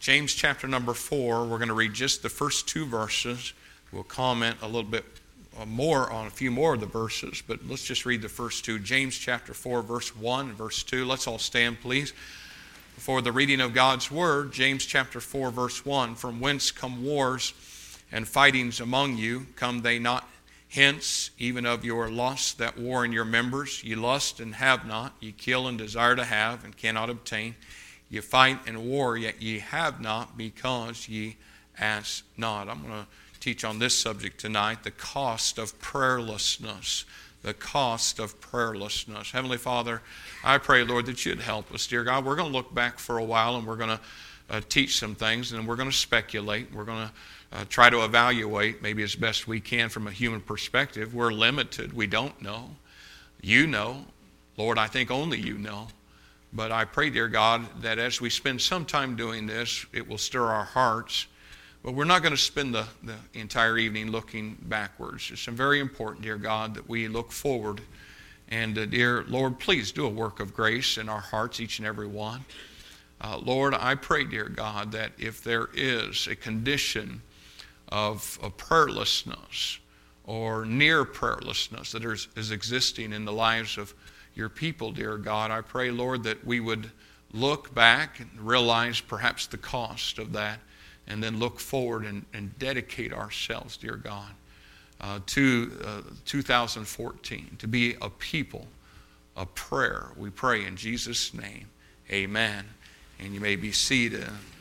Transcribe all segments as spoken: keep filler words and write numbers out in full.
James chapter number four. We're going to read just the first two verses. We'll comment a little bit more on a few more of the verses, but let's just read the first two. James chapter four, verse one and verse two. Let's all stand, please, for the reading of God's word. James chapter four, verse one. From whence come wars and fightings among you? Come they not hence, even of your lusts that war in your members? Ye lust and have not, ye kill and desire to have and cannot obtain. Ye fight and war, yet ye have not, because ye ask not. I'm going to teach on this subject tonight, the cost of prayerlessness. The cost of prayerlessness. Heavenly Father, I pray, Lord, that you'd help us. Dear God, we're going to look back for a while, and we're going to uh, teach some things, and we're going to speculate. We're going to uh, try to evaluate maybe as best we can from a human perspective. We're limited. We don't know. You know. Lord, I think only you know. But I pray, dear God, that as we spend some time doing this, it will stir our hearts. But we're not going to spend the, the entire evening looking backwards. It's very important, dear God, that we look forward. And, uh, dear Lord, please do a work of grace in our hearts, each and every one. Uh, Lord, I pray, dear God, that if there is a condition of, of prayerlessness or near prayerlessness that is, is existing in the lives of your people, dear God, I pray, Lord, that we would look back and realize perhaps the cost of that, and then look forward and, and dedicate ourselves, dear God, uh, to uh, two thousand fourteen, to be a people of prayer. We pray in Jesus' name, amen. And you may be seated.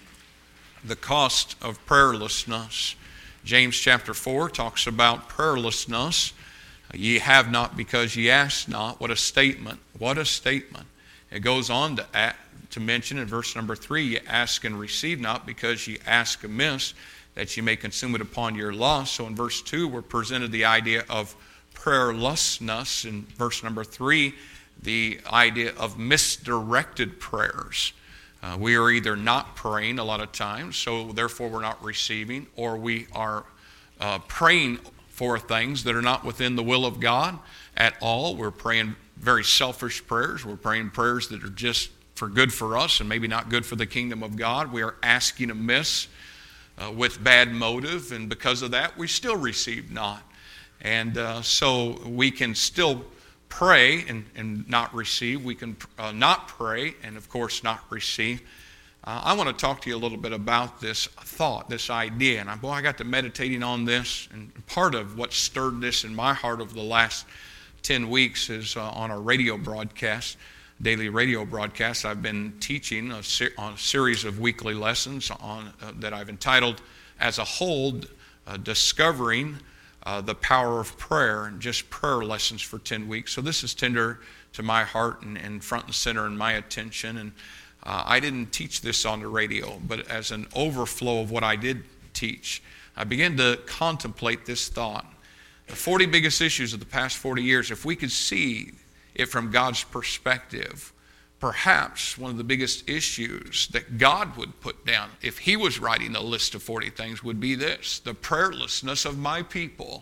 The cost of prayerlessness. James chapter four talks about prayerlessness. Ye have not because ye ask not. What a statement. What a statement. It goes on to act. To mention in verse number three, ye ask and receive not, because ye ask amiss, that ye may consume it upon your lust. So in verse two, we're presented the idea of prayerlessness. In verse number three, the idea of misdirected prayers. Uh, we are either not praying a lot of times, so therefore we're not receiving, or we are uh, praying for things that are not within the will of God at all. We're praying very selfish prayers. We're praying prayers that are just for good for us and maybe not good for the kingdom of God. We are asking amiss uh, with bad motive, and because of that, we still receive not. And uh, so we can still pray and, and not receive. We can uh, not pray and, of course, not receive. Uh, I want to talk to you a little bit about this thought, this idea. And I, boy, I got to meditating on this, and part of what stirred this in my heart over the last ten weeks is uh, on our radio broadcast. Daily radio broadcast. I've been teaching a ser- on a series of weekly lessons on uh, that I've entitled as a whole, uh, Discovering uh, the Power of Prayer, and just prayer lessons for ten weeks. So this is tender to my heart and, and front and center in my attention. And uh, I didn't teach this on the radio, but as an overflow of what I did teach, I began to contemplate this thought. The forty biggest issues of the past forty years, if we could see it from God's perspective, perhaps one of the biggest issues that God would put down if he was writing a list of forty things would be this: the prayerlessness of my people.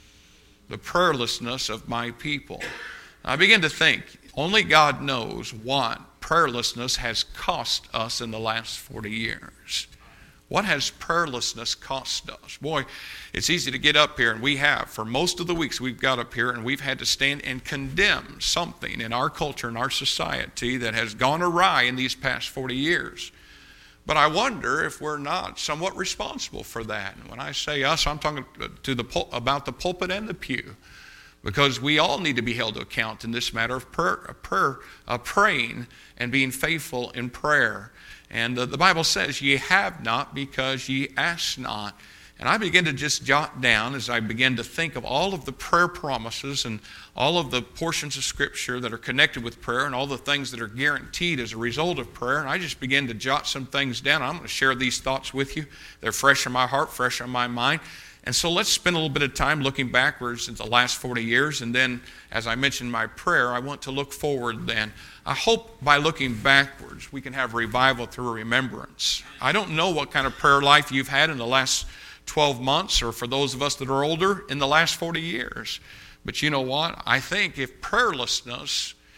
The prayerlessness of my people. I begin to think, only God knows what prayerlessness has cost us in the last forty years. What has prayerlessness cost us? Boy, it's easy to get up here, and we have. For most of the weeks we've got up here, and we've had to stand and condemn something in our culture and our society that has gone awry in these past forty years. But I wonder if we're not somewhat responsible for that. And when I say us, I'm talking to the pul- about the pulpit and the pew, because we all need to be held to account in this matter of prayer, prayer uh, praying and being faithful in prayer. And uh, the Bible says, ye have not because ye ask not. And I began to just jot down as I began to think of all of the prayer promises and all of the portions of Scripture that are connected with prayer and all the things that are guaranteed as a result of prayer. And I just began to jot some things down. I'm going to share these thoughts with you. They're fresh in my heart, fresh on my mind. And so let's spend a little bit of time looking backwards in the last forty years. And then, as I mentioned in my prayer, I want to look forward then. I hope by looking backwards, we can have revival through remembrance. I don't know what kind of prayer life you've had in the last twelve months, or for those of us that are older, in the last forty years. But you know what? I think if prayerlessness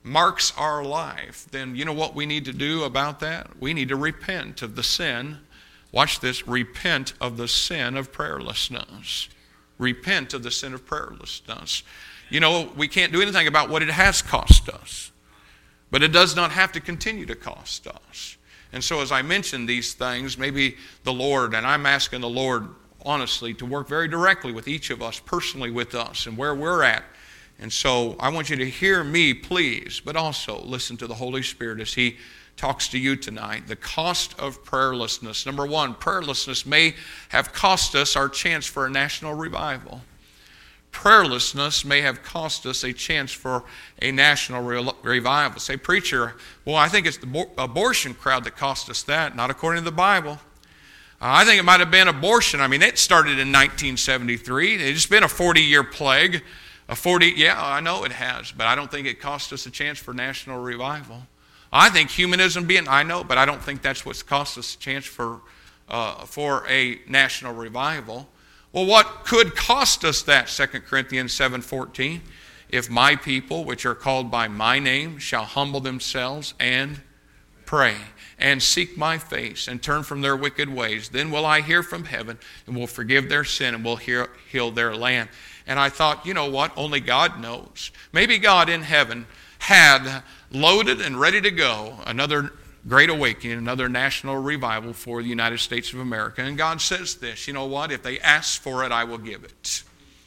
marks our life, then you know what we need to do about that? We need to repent of the sin. Watch this, repent of the sin of prayerlessness. Repent of the sin of prayerlessness. You know, we can't do anything about what it has cost us, but it does not have to continue to cost us. And so as I mention these things, maybe the Lord, and I'm asking the Lord honestly to work very directly with each of us, personally with us, and where we're at. And so I want you to hear me, please, but also listen to the Holy Spirit as He talks to you tonight. The cost of prayerlessness. Number one, prayerlessness may have cost us our chance for a national revival. Prayerlessness may have cost us a chance for a national re- revival. Say, preacher, well, I think it's the bo- abortion crowd that cost us that, not according to the Bible. Uh, I think it might have been abortion. I mean, it started in nineteen seventy-three. It's been a forty-year plague. A forty, yeah, I know it has, but I don't think it cost us a chance for national revival. I think humanism being, I know, but I don't think that's what's cost us a chance for uh, for a national revival. Well, what could cost us that? Second Corinthians seven fourteen. If my people, which are called by my name, shall humble themselves and pray and seek my face and turn from their wicked ways, then will I hear from heaven and will forgive their sin and will heal, heal their land. And I thought, you know what? Only God knows. Maybe God in heaven had loaded and ready to go another great awakening, another national revival for the United States of America. And God says this, you know what? If they ask for it, I will give it.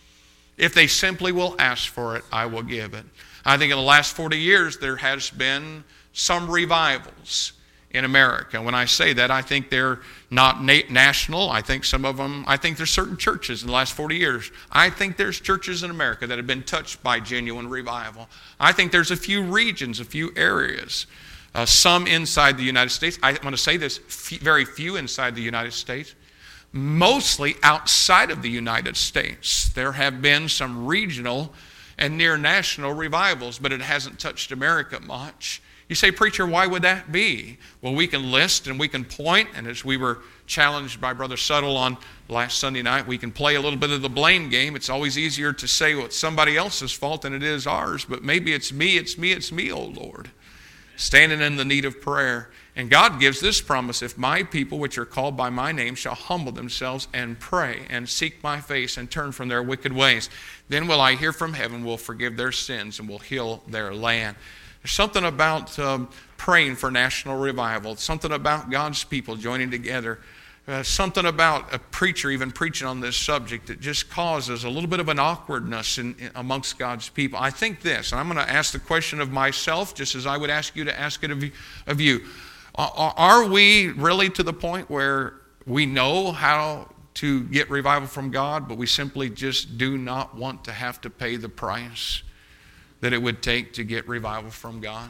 If they simply will ask for it, I will give it. I think in the last forty years, there has been some revivals in America. When I say that, I think they're not na- national. I think some of them, I think there's certain churches in the last forty years. I think there's churches in America that have been touched by genuine revival. I think there's a few regions, a few areas, uh, some inside the United States. I want to say this, f- very few inside the United States. Mostly outside of the United States. There have been some regional and near national revivals, but it hasn't touched America much. You say, preacher, why would that be? Well, we can list and we can point, and as we were challenged by Brother Suttle on last Sunday night, we can play a little bit of the blame game. It's always easier to say well, it's somebody else's fault than it is ours, but maybe it's me, it's me, it's me, oh Lord, standing in the need of prayer. And God gives this promise, if my people which are called by my name shall humble themselves and pray and seek my face and turn from their wicked ways, then will I hear from heaven, will forgive their sins and will heal their land. There's something about um, praying for national revival, something about God's people joining together, uh, something about a preacher even preaching on this subject that just causes a little bit of an awkwardness in, in, amongst God's people. I think this, and I'm going to ask the question of myself just as I would ask you to ask it of you. Of you. Are, are we really to the point where we know how to get revival from God, but we simply just do not want to have to pay the price that it would take to get revival from God?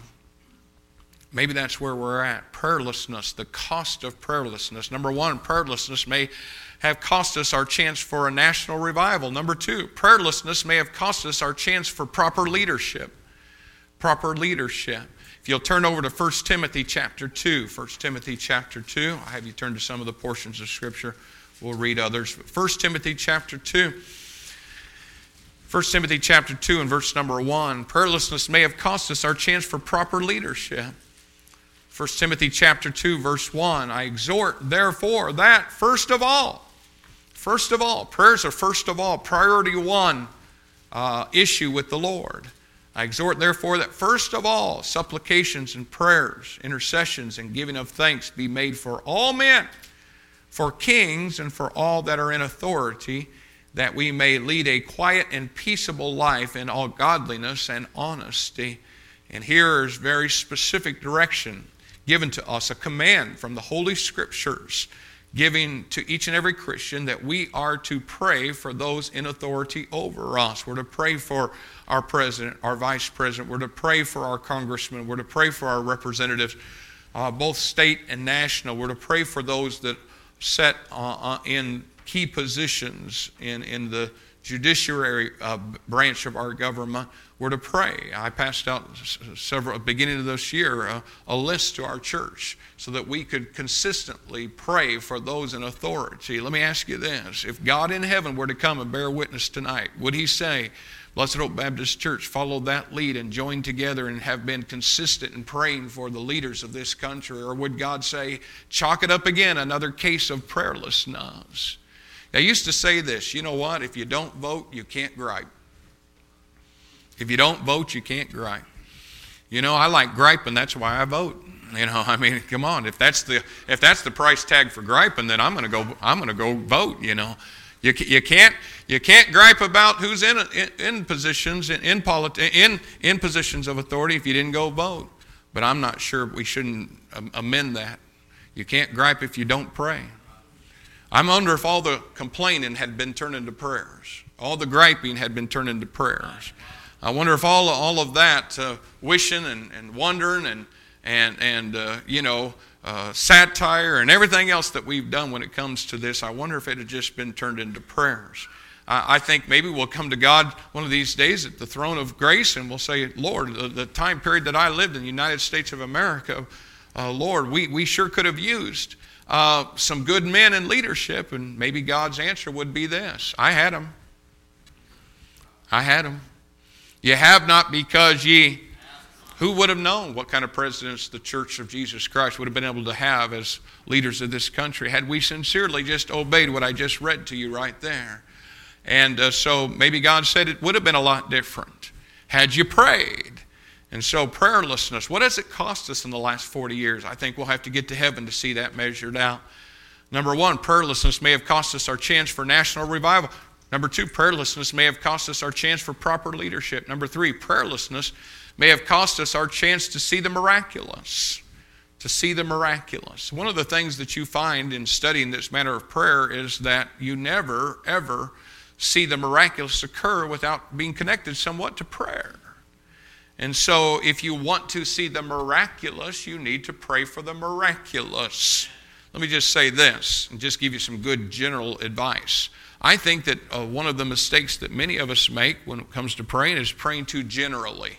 Maybe that's where we're at. Prayerlessness, the cost of prayerlessness. Number one, prayerlessness may have cost us our chance for a national revival. Number two, prayerlessness may have cost us our chance for proper leadership. Proper leadership. If you'll turn over to First Timothy chapter two. First Timothy chapter two. I'll have you turn to some of the portions of Scripture. We'll read others. First Timothy chapter two. First Timothy chapter two and verse number one. Prayerlessness may have cost us our chance for proper leadership. First Timothy chapter two verse one. I exhort therefore that first of all, first of all, prayers are first of all, priority one uh, issue with the Lord. I exhort therefore that first of all, supplications and prayers, intercessions and giving of thanks be made for all men, for kings and for all that are in authority, that we may lead a quiet and peaceable life in all godliness and honesty. And here is very specific direction given to us, a command from the Holy Scriptures, giving to each and every Christian that we are to pray for those in authority over us. We're to pray for our president, our vice president. We're to pray for our congressmen. We're to pray for our representatives, uh, both state and national. We're to pray for those that set uh, uh, in key positions in, in the judiciary uh, branch of our government. We're to pray. I passed out several, beginning of this year, uh, a list to our church so that we could consistently pray for those in authority. Let me ask you this. If God in heaven were to come and bear witness tonight, would he say, Blessed Hope Baptist Church followed that lead and joined together and have been consistent in praying for the leaders of this country? Or would God say, chalk it up again, another case of prayerlessness? I used to say this, you know what? If you don't vote, you can't gripe. If you don't vote, you can't gripe. You know, I like griping, that's why I vote. You know, I mean, come on. If that's the if that's the price tag for griping, then I'm going to go. I'm going to go vote. You know, you you can't you can't gripe about who's in in, in positions in in, politi- in in positions of authority if you didn't go vote. But I'm not sure we shouldn't amend that. You can't gripe if you don't pray. I wonder if all the complaining had been turned into prayers. All the griping had been turned into prayers. I wonder if all all of that uh, wishing and, and wondering and and and uh, you know uh, satire and everything else that we've done when it comes to this, I wonder if it had just been turned into prayers. I, I think maybe we'll come to God one of these days at the throne of grace and we'll say, Lord, the, the time period that I lived in the United States of America, uh, Lord, we, we sure could have used uh, some good men in leadership, and maybe God's answer would be this: I had them. I had them. You have not because ye... Who would have known what kind of presidents the Church of Jesus Christ would have been able to have as leaders of this country had we sincerely just obeyed what I just read to you right there? And uh, so maybe God said it would have been a lot different had you prayed. And so prayerlessness, what has it cost us in the last forty years? I think we'll have to get to heaven to see that measured out. Number one, prayerlessness may have cost us our chance for national revival. Number two, prayerlessness may have cost us our chance for proper leadership. Number three, prayerlessness may have cost us our chance to see the miraculous. To see the miraculous. One of the things that you find in studying this matter of prayer is that you never, ever see the miraculous occur without being connected somewhat to prayer. And so if you want to see the miraculous, you need to pray for the miraculous. Let me just say this and just give you some good general advice. I think that uh, one of the mistakes that many of us make when it comes to praying is praying too generally.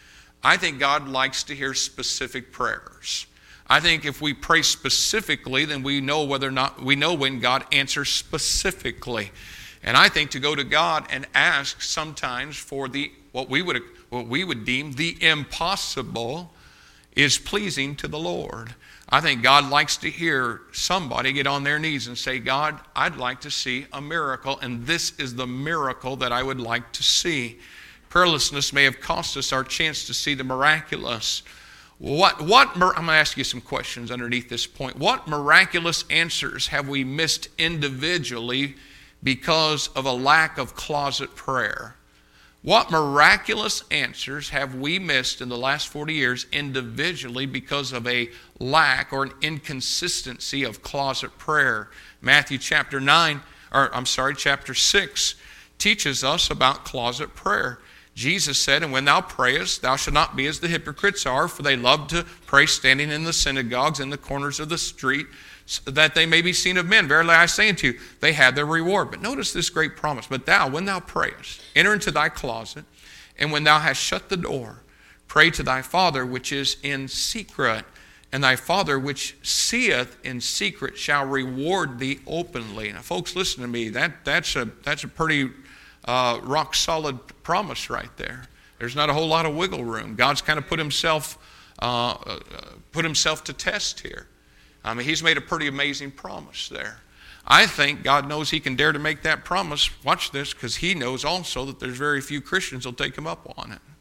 I think God likes to hear specific prayers. I think if we pray specifically, then we know whether or not we know when God answers specifically. And I think to go to God and ask sometimes for the what we would what we would deem the impossible is pleasing to the Lord. I think God likes to hear somebody get on their knees and say, God, I'd like to see a miracle, and this is the miracle that I would like to see. Prayerlessness may have cost us our chance to see the miraculous. What, what, I'm going to ask you some questions underneath this point. What miraculous answers have we missed individually because of a lack of closet prayer? What miraculous answers have we missed in the last forty years individually because of a lack or an inconsistency of closet prayer? Matthew chapter nine, or I'm sorry, chapter six teaches us about closet prayer. Jesus said, and when thou prayest, thou shalt not be as the hypocrites are, for they love to pray standing in the synagogues and the corners of the street, so that they may be seen of men. Verily I say unto you, they have their reward. But notice this great promise. But thou, when thou prayest, enter into thy closet, and when thou hast shut the door, pray to thy Father which is in secret, and thy Father which seeth in secret shall reward thee openly. Now, folks, listen to me. That that's a that's a pretty uh, rock solid promise right there. There's not a whole lot of wiggle room. God's kind of put himself uh, uh, put himself to test here. I mean, he's made a pretty amazing promise there. I think God knows he can dare to make that promise. Watch this, because he knows also that there's very few Christians who'll take him up on it.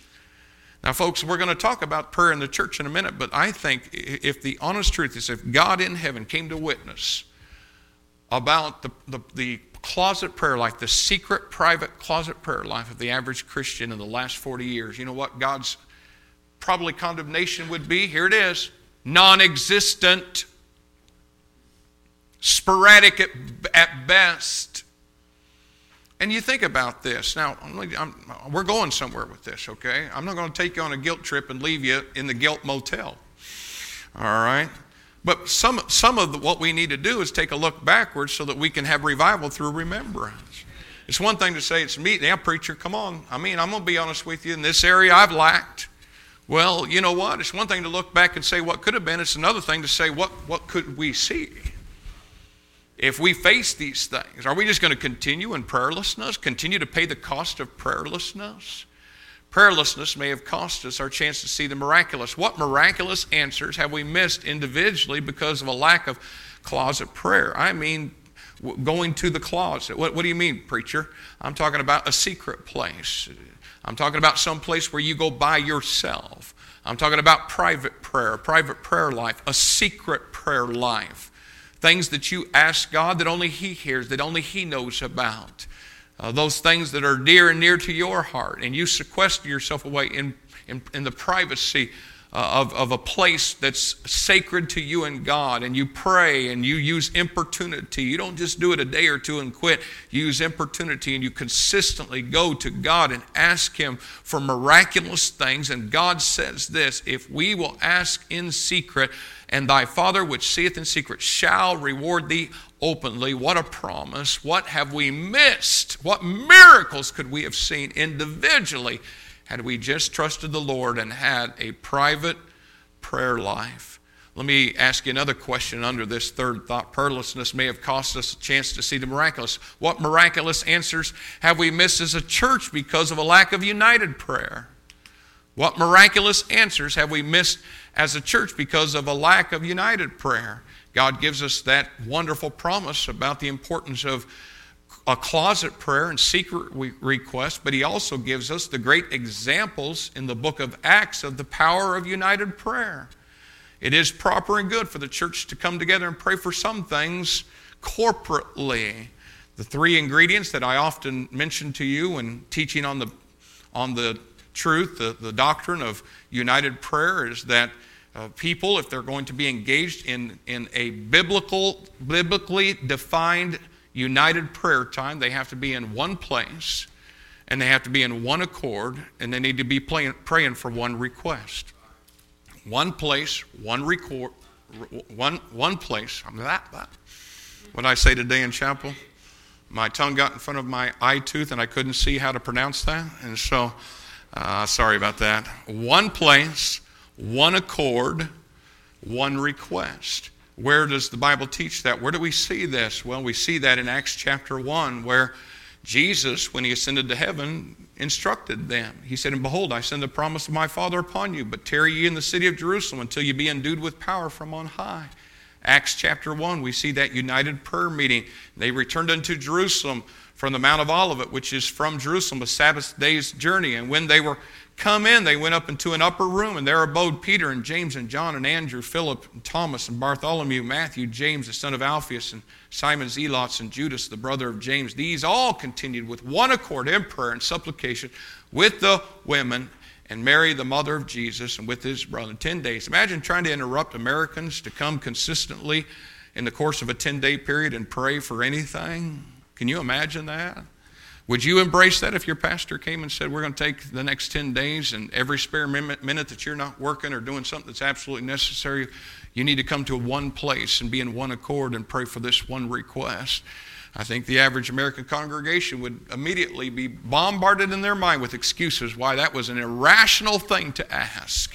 Now, folks, we're going to talk about prayer in the church in a minute, but I think if the honest truth is, if God in heaven came to witness about the, the, the closet prayer life, the secret, private closet prayer life of the average Christian in the last forty years, you know what God's probably condemnation would be? Here it is. Non-existent, sporadic at, at best. And you think about this. Now, I'm, I'm, we're going somewhere with this, okay? I'm not going to take you on a guilt trip and leave you in the guilt motel. All right? But some, some of the, what we need to do is take a look backwards so that we can have revival through remembrance. It's one thing to say it's me. Yeah, preacher, come on. I mean, I'm going to be honest with you. In this area, I've lacked. Well, you know what? It's one thing to look back and say what could have been. It's another thing to say what, what could we see? if we face these things, are we just going to continue in prayerlessness, continue to pay the cost of prayerlessness? Prayerlessness may have cost us our chance to see the miraculous. What miraculous answers have we missed individually because of a lack of closet prayer? I mean, going to the closet. What, what do you mean, preacher? I'm talking about a secret place. I'm talking about some place where you go by yourself. I'm talking about private prayer, private prayer life, a secret prayer life. Things that you ask God that only He hears, that only He knows about. Uh, those things that are dear and near to your heart, and you sequester yourself away in, in, in the privacy uh, of, of a place that's sacred to you and God, and you pray and you use importunity. You don't just do it a day or two and quit. You use importunity and you consistently go to God and ask Him for miraculous things. And God says this, if we will ask in secret, and thy Father which seeth in secret shall reward thee openly. What a promise. What have we missed? What miracles could we have seen individually had we just trusted the Lord and had a private prayer life? Let me ask you another question under this third thought. Prayerlessness may have cost us a chance to see the miraculous. What miraculous answers have we missed as a church because of a lack of united prayer? What miraculous answers have we missed as a church because of a lack of united prayer? God gives us that wonderful promise about the importance of a closet prayer and secret request, but He also gives us the great examples in the book of Acts of the power of united prayer. It is proper and good for the church to come together and pray for some things corporately. The three ingredients that I often mention to you when teaching on the on the truth, the, the doctrine of united prayer, is that uh, people, if they're going to be engaged in, in a biblical, biblically defined united prayer time, they have to be in one place, and they have to be in one accord, and they need to be playing, praying for one request. One place, one record, one one place. I'm that that. What I say today in chapel, my tongue got in front of my eye tooth, and I couldn't see how to pronounce that, and so. Uh, sorry about that. One place, one accord, one request. Where does the Bible teach that? Where do we see this? Well, we see that in Acts chapter one, where Jesus, when He ascended to heaven, instructed them. He said, and behold, I send the promise of my Father upon you, but tarry ye in the city of Jerusalem until you be endued with power from on high. Acts chapter one, we see that united prayer meeting. They returned unto Jerusalem from the Mount of Olivet, which is from Jerusalem, a Sabbath day's journey. And when they were come in, they went up into an upper room, and there abode Peter and James and John and Andrew, Philip and Thomas and Bartholomew, Matthew, James the son of Alphaeus, and Simon Zelotes and Judas the brother of James. These all continued with one accord in prayer and supplication with the women and Mary, the mother of Jesus, and with his brother. Ten days. Imagine trying to interrupt Americans to come consistently in the course of a ten-day period and pray for anything. Can you imagine that? Would you embrace that if your pastor came and said, we're going to take the next ten days, and every spare minute, minute that you're not working or doing something that's absolutely necessary, you need to come to one place and be in one accord and pray for this one request? I think the average American congregation would immediately be bombarded in their mind with excuses why that was an irrational thing to ask.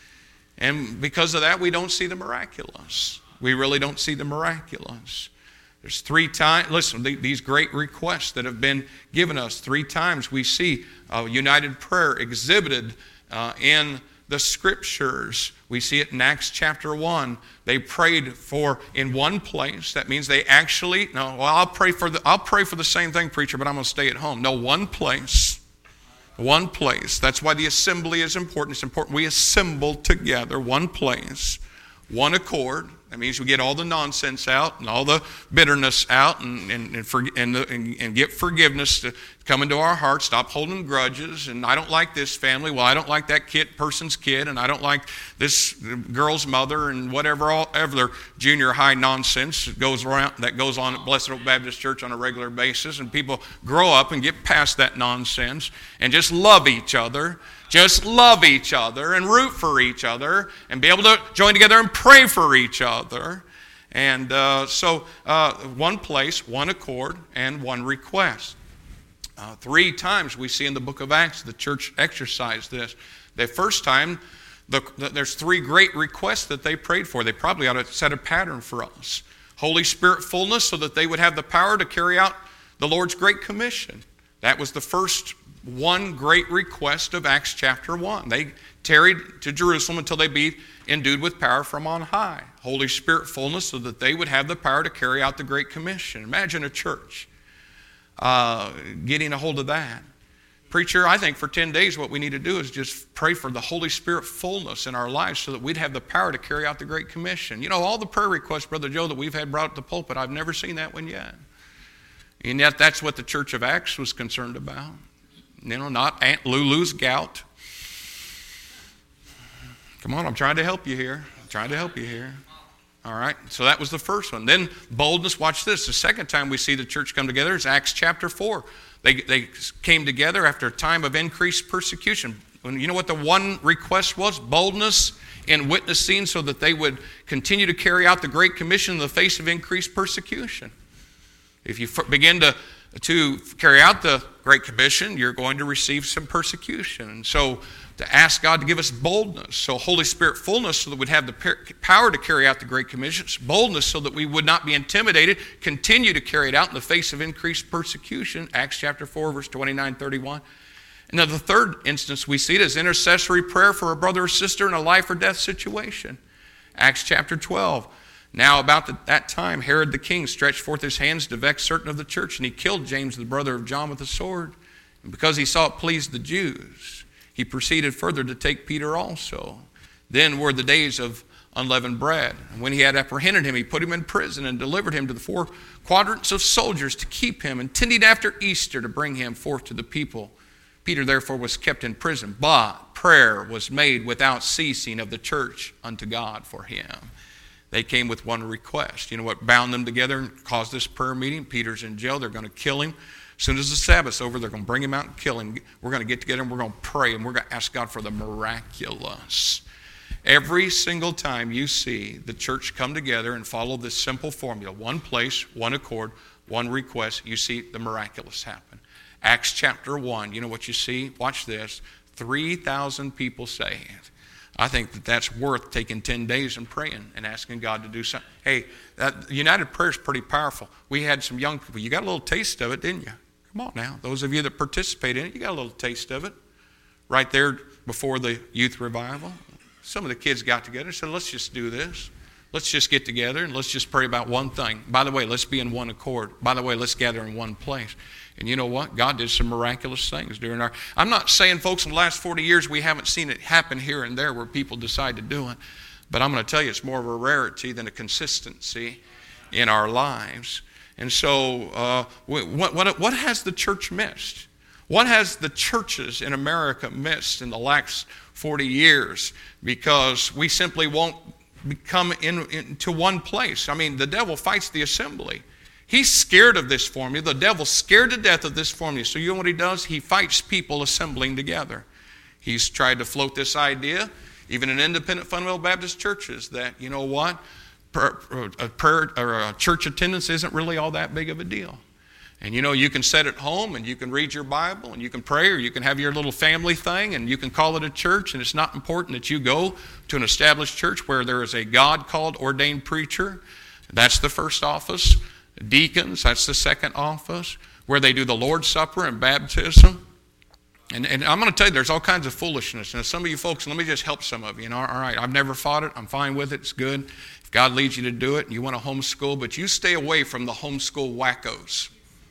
And because of that, we don't see the miraculous. We really don't see the miraculous. There's three times, listen, these great requests that have been given us, three times we see uh, united prayer exhibited uh, in the Scriptures. We see it in Acts chapter one. They prayed for in one place. That means they actually, no, well, I'll pray for the, I'll pray for the same thing, preacher, but I'm going to stay at home. No, one place. One place. That's why the assembly is important. It's important we assemble together, one place, one accord. That means we get all the nonsense out and all the bitterness out and and and, for, and, the, and, and get forgiveness to come into our hearts. Stop holding grudges. And I don't like this family. Well, I don't like that kid person's kid, and I don't like this girl's mother, and whatever all other junior high nonsense that goes around that goes on at Blessed Oak Baptist Church on a regular basis. And people grow up and get past that nonsense and just love each other. Just love each other and root for each other and be able to join together and pray for each other. And uh, so uh, one place, one accord, and one request. Uh, three times we see in the book of Acts the church exercised this. The first time, the, the, there's three great requests that they prayed for. They probably ought to set a pattern for us. Holy Spirit fullness so that they would have the power to carry out the Lord's Great Commission. That was the first one great request of Acts chapter one. They tarried to Jerusalem until they be endued with power from on high. Holy Spirit fullness so that they would have the power to carry out the Great Commission. Imagine a church uh, getting a hold of that. Preacher, I think for ten days what we need to do is just pray for the Holy Spirit fullness in our lives so that we'd have the power to carry out the Great Commission. You know, all the prayer requests, Brother Joe, that we've had brought to the pulpit, I've never seen that one yet. And yet that's what the Church of Acts was concerned about. You know, not Aunt Lulu's gout. Come on, I'm trying to help you here. I'm trying to help you here. All right, so that was the first one. Then boldness, watch this. The second time we see the church come together is Acts chapter four. They, they came together after a time of increased persecution. You know what the one request was? Boldness in witnessing so that they would continue to carry out the Great Commission in the face of increased persecution. If you begin to, to carry out the Great Commission, you're going to receive some persecution. And so to ask God to give us boldness, so Holy Spirit fullness so that we'd have the power to carry out the Great Commission, boldness so that we would not be intimidated, continue to carry it out in the face of increased persecution, Acts chapter four, verse twenty-nine, thirty-one. And then the third instance we see it as intercessory prayer for a brother or sister in a life or death situation, Acts chapter twelve. Now about the, that time, Herod the king stretched forth his hands to vex certain of the church, and he killed James, the brother of John, with a sword. And because he saw it pleased the Jews, he proceeded further to take Peter also. Then were the days of unleavened bread. And when he had apprehended him, he put him in prison and delivered him to the four quadrants of soldiers to keep him, intending after Easter to bring him forth to the people. Peter therefore was kept in prison, but prayer was made without ceasing of the church unto God for him. They came with one request. You know what bound them together and caused this prayer meeting? Peter's in jail. They're going to kill him. As soon as the Sabbath's over, they're going to bring him out and kill him. We're going to get together and we're going to pray and we're going to ask God for the miraculous. Every single time you see the church come together and follow this simple formula, one place, one accord, one request, you see the miraculous happen. Acts chapter one, you know what you see? Watch this. three thousand people saved. I think that that's worth taking ten days and praying and asking God to do something. Hey, that United Prayer is pretty powerful. We had some young people. You got a little taste of it, didn't you? Come on now. Those of you that participate in it, you got a little taste of it. Right there before the youth revival. Some of the kids got together and said, let's just do this. Let's just get together and let's just pray about one thing. By the way, let's be in one accord. By the way, let's gather in one place. And you know what? God did some miraculous things during our... I'm not saying, folks, in the last forty years we haven't seen it happen here and there where people decide to do it. But I'm going to tell you, it's more of a rarity than a consistency in our lives. And so uh, what, what, what has the church missed? What has the churches in America missed in the last forty years? Because we simply won't come in, into one place. I mean, the devil fights the assembly. He's scared of this formula. The devil's scared to death of this formula. So you know what he does? He fights people assembling together. He's tried to float this idea, even in independent fundamental Baptist churches, that, you know what, a prayer or a church attendance isn't really all that big of a deal. And you know, you can sit at home and you can read your Bible and you can pray, or you can have your little family thing and you can call it a church, and it's not important that you go to an established church where there is a God-called ordained preacher. That's the first office. Deacons, that's the second office, where they do the Lord's Supper and baptism. And, and I'm going to tell you, there's all kinds of foolishness. And some of you folks, let me just help some of you. You know, all right, I've never fought it. I'm fine with it. It's good. If God leads you to do it and you want to homeschool, but you stay away from the homeschool wackos.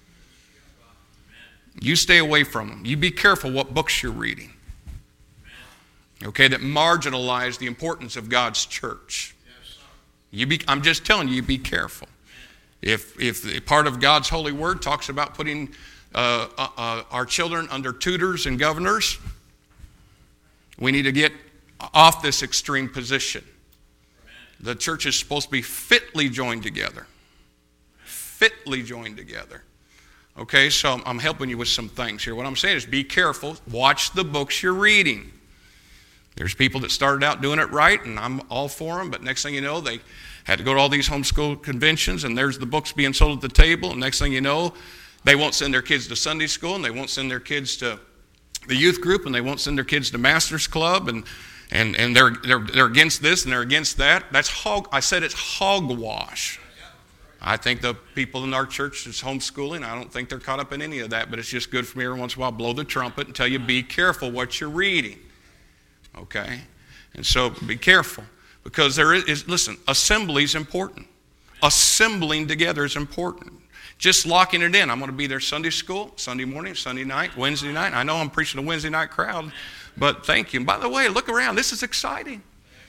You stay away from them. You be careful what books you're reading. Okay, that marginalize the importance of God's church. You be, I'm just telling you, you be careful. If, if part of God's holy word talks about putting uh, uh, our children under tutors and governors, we need to get off this extreme position. The church is supposed to be fitly joined together. Fitly joined together. Okay, so I'm helping you with some things here. What I'm saying is be careful. Watch the books you're reading. There's people that started out doing it right, and I'm all for them, but next thing you know, they had to go to all these homeschool conventions, and there's the books being sold at the table, and next thing you know, they won't send their kids to Sunday school, and they won't send their kids to the youth group, and they won't send their kids to Master's Club, and and and they're they're they're against this and they're against that. That's hog. I said it's hogwash. I think the people in our church is homeschooling. I don't think they're caught up in any of that, but it's just good for me every once in a while blow the trumpet and tell you be careful what you're reading. Okay? And so be careful, because there is, listen, assembly is important. Assembling together is important. Just locking it in. I'm going to be there Sunday school, Sunday morning, Sunday night, Wednesday night. I know I'm preaching a Wednesday night crowd, but thank you. And by the way, look around. This is exciting.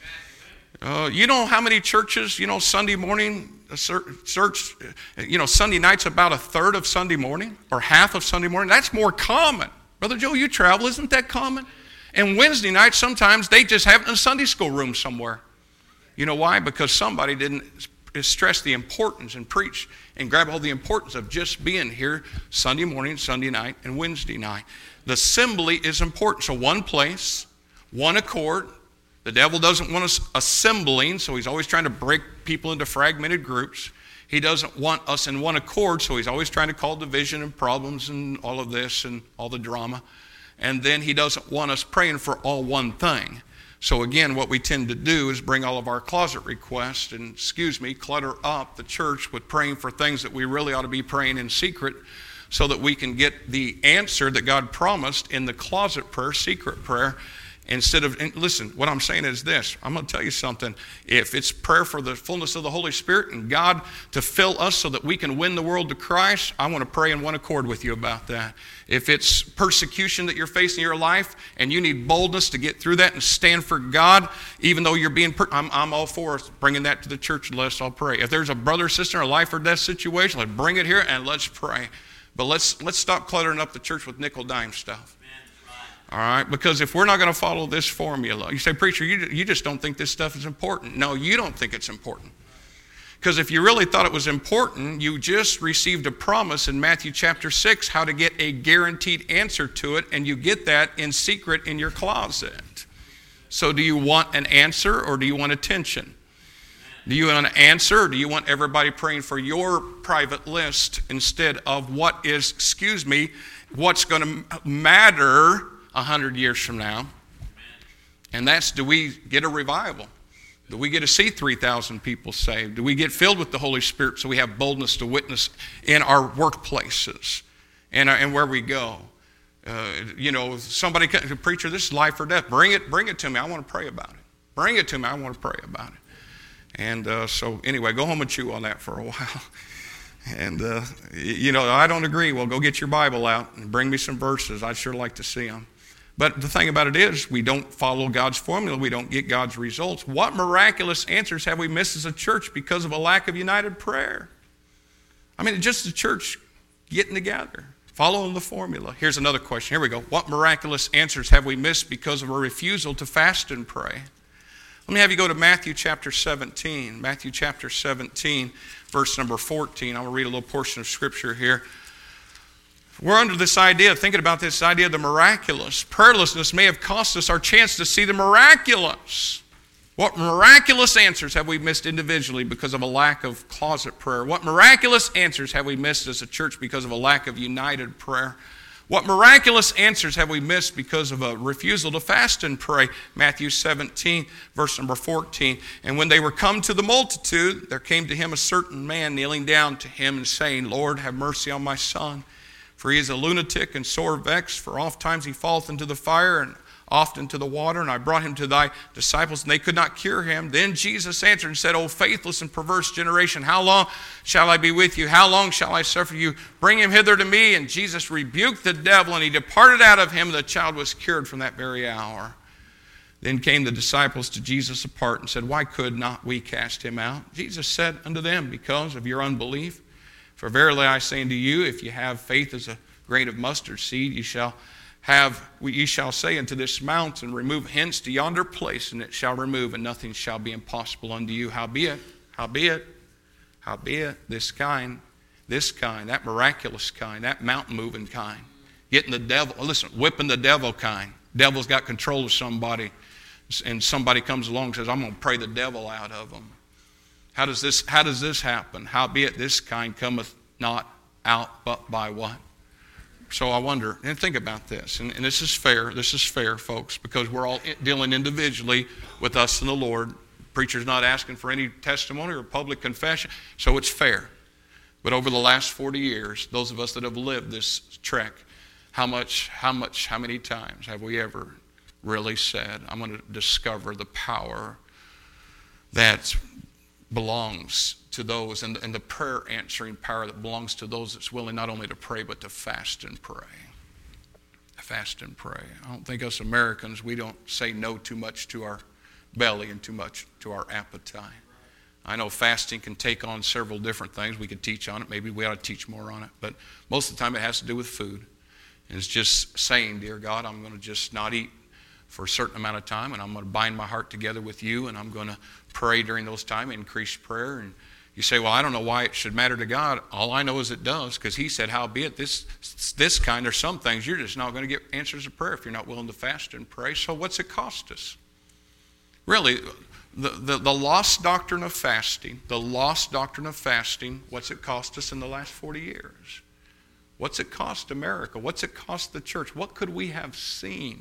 Uh, you know how many churches, you know, Sunday morning, church, you know, Sunday night's about a third of Sunday morning or half of Sunday morning. That's more common. Brother Joe, you travel. Isn't that common? And Wednesday night, sometimes they just have it in a Sunday school room somewhere. You know why? Because somebody didn't stress the importance and preach and grab hold of the importance of just being here Sunday morning, Sunday night, and Wednesday night. The assembly is important. So one place, one accord. The devil doesn't want us assembling, so he's always trying to break people into fragmented groups. He doesn't want us in one accord, so he's always trying to cause division and problems and all of this and all the drama. And then he doesn't want us praying for all one thing. So again, what we tend to do is bring all of our closet requests and, excuse me, clutter up the church with praying for things that we really ought to be praying in secret, so that we can get the answer that God promised in the closet prayer, secret prayer, instead of, and listen, what I'm saying is this. I'm going to tell you something. If it's prayer for the fullness of the Holy Spirit and God to fill us so that we can win the world to Christ, I want to pray in one accord with you about that. If it's persecution that you're facing in your life and you need boldness to get through that and stand for God, even though you're being, per- I'm, I'm all for bringing that to the church, and let's all pray. If there's a brother or sister in a life or death situation, let's bring it here and let's pray. But let's let's stop cluttering up the church with nickel dime stuff. All right, because if we're not going to follow this formula, you say, preacher, you, you just don't think this stuff is important. No, you don't think it's important. Because if you really thought it was important, you just received a promise in Matthew chapter six how to get a guaranteed answer to it, and you get that in secret in your closet. So do you want an answer or do you want attention? Do you want an answer or do you want everybody praying for your private list instead of what is, excuse me, what's going to matter a hundred years from now? And that's, do we get a revival? Do we get to see three thousand people saved? Do we get filled with the Holy Spirit so we have boldness to witness in our workplaces and, and where we go? Uh, you know, somebody, preacher, this is life or death. Bring it, bring it to me. I want to pray about it. Bring it to me. I want to pray about it. And uh, so anyway, go home and chew on that for a while. And, uh, you know, I don't agree. Well, go get your Bible out and bring me some verses. I'd sure like to see them. But the thing about it is, we don't follow God's formula. We don't get God's results. What miraculous answers have we missed as a church because of a lack of united prayer? I mean, just the church getting together, following the formula. Here's another question. Here we go. What miraculous answers have we missed because of a refusal to fast and pray? Let me have you go to Matthew chapter seventeen. Matthew chapter seventeen, verse number fourteen. I will read a little portion of scripture here. We're under this idea, thinking about this idea of the miraculous. Prayerlessness may have cost us our chance to see the miraculous. What miraculous answers have we missed individually because of a lack of closet prayer? What miraculous answers have we missed as a church because of a lack of united prayer? What miraculous answers have we missed because of a refusal to fast and pray? Matthew seventeen, verse number fourteen. And when they were come to the multitude, there came to him a certain man kneeling down to him and saying, Lord, have mercy on my son, for he is a lunatic and sore vexed, for oft times he falleth into the fire and oft into the water, and I brought him to thy disciples, and they could not cure him. Then Jesus answered and said, O faithless and perverse generation, how long shall I be with you? How long shall I suffer you? Bring him hither to me. And Jesus rebuked the devil, and he departed out of him, and the child was cured from that very hour. Then came the disciples to Jesus apart and said, Why could not we cast him out? Jesus said unto them, Because of your unbelief. For verily I say unto you, if you have faith as a grain of mustard seed, you shall have, ye shall say unto this mountain, remove hence to yonder place, and it shall remove, and nothing shall be impossible unto you. Howbeit, howbeit, howbeit, this kind, this kind, that miraculous kind, that mountain-moving kind, getting the devil, listen, whipping the devil kind. Devil's got control of somebody, and somebody comes along and says, I'm going to pray the devil out of them. How does this, how does this happen? Howbeit, this kind cometh not out but by what? So I wonder, and think about this, and, and this is fair, this is fair, folks, because we're all dealing individually with us and the Lord. Preacher's not asking for any testimony or public confession, so it's fair. But over the last forty years, those of us that have lived this trek, how much, how much, how many times have we ever really said, I'm going to discover the power that belongs to those, and, and the prayer answering power that belongs to those that's willing not only to pray, but to fast and pray. Fast and pray. I don't think us Americans, we don't say no too much to our belly and too much to our appetite. I know fasting can take on several different things. We could teach on it. Maybe we ought to teach more on it. But most of the time it has to do with food. And it's just saying, dear God, I'm going to just not eat for a certain amount of time, and I'm going to bind my heart together with you, and I'm going to pray during those times, increase prayer. And you say, well, I don't know why it should matter to God. All I know is it does, because he said, howbeit this, this kind, there's some things you're just not going to get answers to prayer if you're not willing to fast and pray. So what's it cost us? Really, the, the, the lost doctrine of fasting, the lost doctrine of fasting, what's it cost us in the last forty years? What's it cost America? What's it cost the church? What could we have seen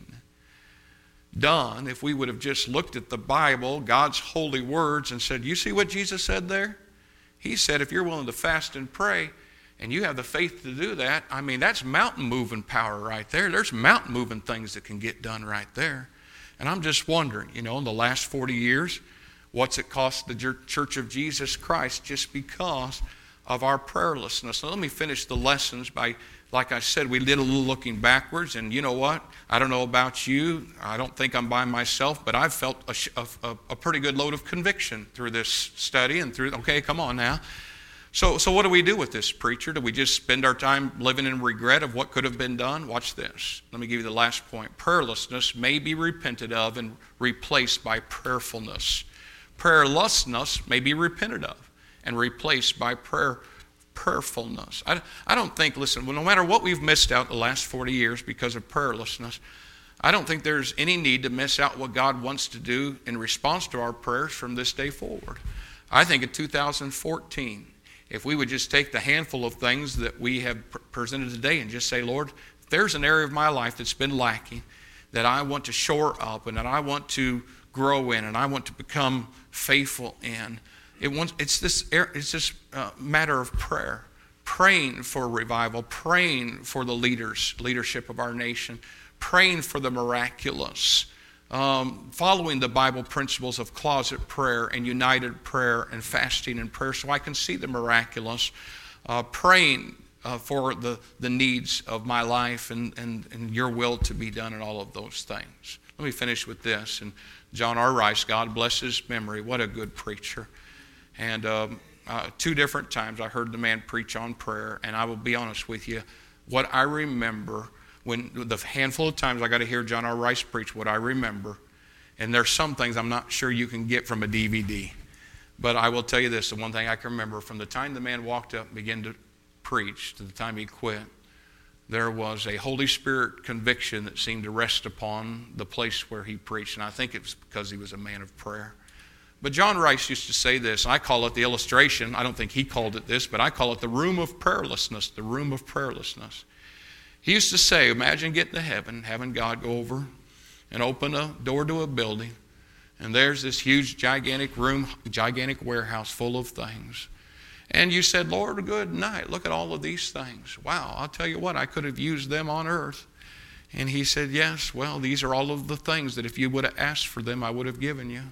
done if we would have just looked at the Bible, God's holy words, and said, you see what Jesus said there? He said, if you're willing to fast and pray, and you have the faith to do that, I mean, that's mountain moving power right there. There's mountain moving things that can get done right there. And I'm just wondering, you know, in the last forty years, what's it cost the Church of Jesus Christ just because of our prayerlessness? Now, let me finish the lessons by, like I said, we did a little looking backwards. And you know what? I don't know about you. I don't think I'm by myself, but I've felt a, a, a pretty good load of conviction through this study and through, okay, come on now. So, so what do we do with this, preacher? Do we just spend our time living in regret of what could have been done? Watch this. Let me give you the last point. Prayerlessness may be repented of and replaced by prayerfulness. Prayerlessness may be repented of and replaced by prayer, prayerfulness. I, I don't think, listen, well, no matter what we've missed out the last forty years because of prayerlessness, I don't think there's any need to miss out what God wants to do in response to our prayers from this day forward. I think in two thousand fourteen, if we would just take the handful of things that we have pr- presented today and just say, Lord, if there's an area of my life that's been lacking, that I want to shore up and that I want to grow in and I want to become faithful in, it wants, it's this, it's this uh, matter of prayer, praying for revival, praying for the leaders, leadership of our nation, praying for the miraculous, Um, following the Bible principles of closet prayer and united prayer and fasting and prayer so I can see the miraculous, uh, praying uh, for the, the needs of my life and, and, and your will to be done and all of those things. Let me finish with this. And John R. Rice, God bless his memory, what a good preacher. And um, uh, two different times I heard the man preach on prayer, and I will be honest with you, what I remember when the handful of times I got to hear John R. Rice preach, what I remember, and there's some things I'm not sure you can get from a D V D, but I will tell you this, the one thing I can remember, from the time the man walked up and began to preach to the time he quit, there was a Holy Spirit conviction that seemed to rest upon the place where he preached, and I think it was because he was a man of prayer. But John Rice used to say this, I call it the illustration, I don't think he called it this, but I call it the room of prayerlessness, the room of prayerlessness. He used to say, imagine getting to heaven, having God go over and open a door to a building, and there's this huge, gigantic room, gigantic warehouse full of things. And you said, Lord, good night. Look at all of these things. Wow, I'll tell you what, I could have used them on earth. And he said, yes, well, these are all of the things that if you would have asked for them, I would have given you.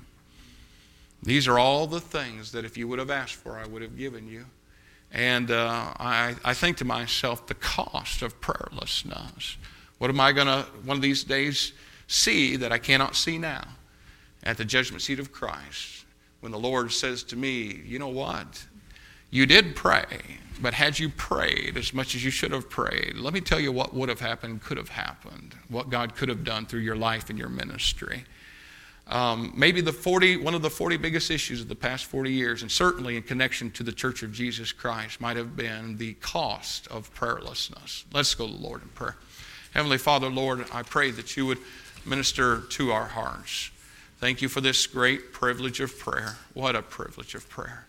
These are all the things that if you would have asked for, I would have given you. And uh, I, I think to myself, the cost of prayerlessness. What am I going to one of these days see that I cannot see now at the judgment seat of Christ? When the Lord says to me, you know what? You did pray, but had you prayed as much as you should have prayed, let me tell you what would have happened, could have happened, what God could have done through your life and your ministry. Um, maybe the forty, one of the forty biggest issues of the past forty years, and certainly in connection to the Church of Jesus Christ, might have been the cost of prayerlessness. Let's go to the Lord in prayer. Heavenly Father, Lord, I pray that you would minister to our hearts. Thank you for this great privilege of prayer. What a privilege of prayer.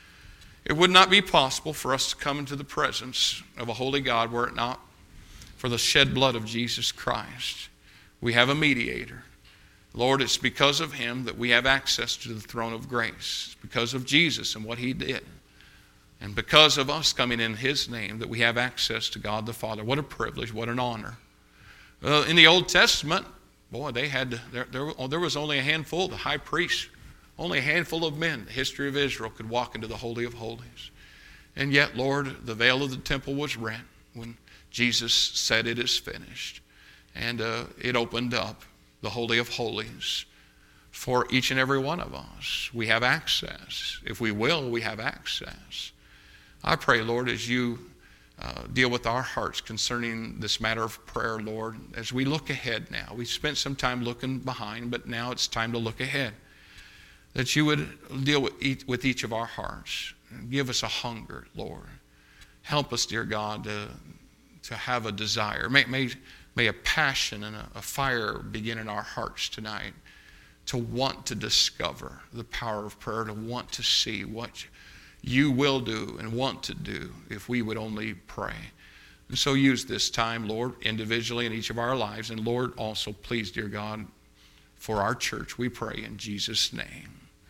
It would not be possible for us to come into the presence of a holy God were it not for the shed blood of Jesus Christ. We have a mediator. Lord, it's because of him that we have access to the throne of grace. It's because of Jesus and what he did. And because of us coming in his name, that we have access to God the Father. What a privilege, what an honor. Uh, in the Old Testament, boy, they had to, there, there, there was only a handful, the high priest, only a handful of men, the history of Israel, could walk into the Holy of Holies. And yet, Lord, the veil of the temple was rent when Jesus said it is finished. And uh, it opened up the Holy of Holies for each and every one of us. We have access. If we will, we have access. I pray, Lord, as you uh, deal with our hearts concerning this matter of prayer, Lord, as we look ahead now. We spent some time looking behind, but now it's time to look ahead. That you would deal with each, with each of our hearts. Give us a hunger, Lord. Help us, dear God, to, to have a desire. May, may, may a passion and a, a fire begin in our hearts tonight to want to discover the power of prayer, to want to see what you will do and want to do if we would only pray. And so use this time, Lord, individually in each of our lives. And Lord, also please, dear God, for our church, we pray in Jesus' name.